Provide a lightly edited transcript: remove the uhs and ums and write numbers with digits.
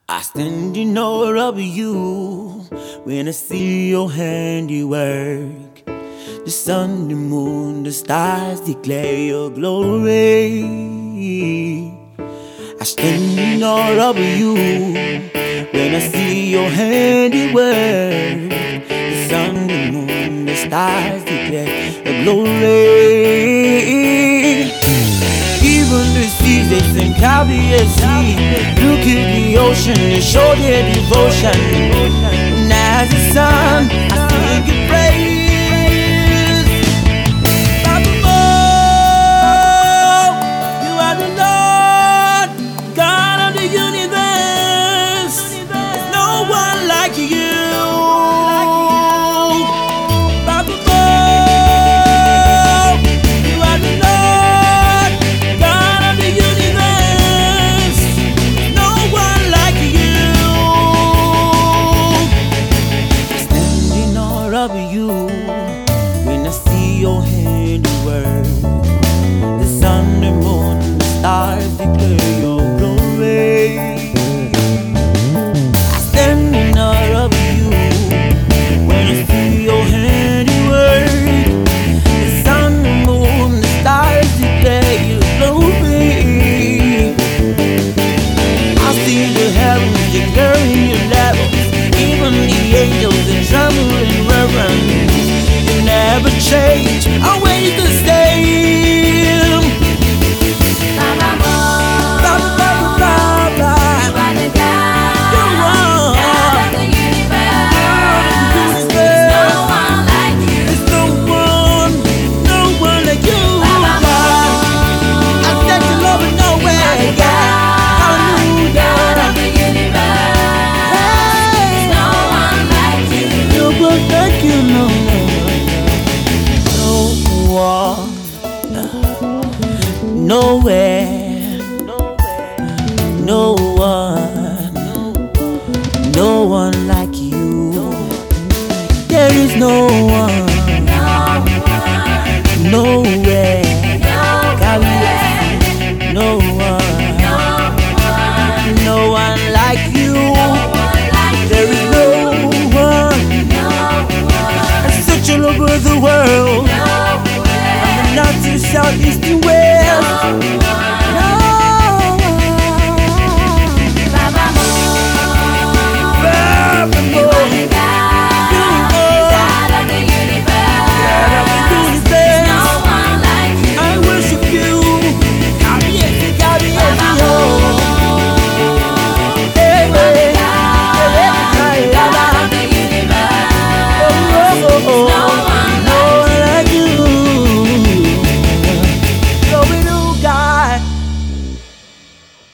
I stand in awe of you when I see your handiwork. The sun, the moon, the stars declare your glory. I stand in awe of you when I see your handiwork. The sun, the moon, the stars declare your glory. Even the seas, they sink out the sea. Look at the ocean, they show their devotion. And as the sun, I sing your praise. Forevermore, you are the Lord, God of the universe. There's no one like you. Of you when I see your handiwork. The sun, the moon, the stars declare your glory. I stand in awe of you when I see your handiwork. The sun, the moon, the stars declare your glory. I see the heavens declaring your levels, even the angels and tremble in reverence. You never change, always the same. Forevermore, you are the God of the universe. There's no one like you. There's no one like you. I said you love it nowhere, yeah. God of the universe. There's no one like you. Nobody like you, no one, nowhere, no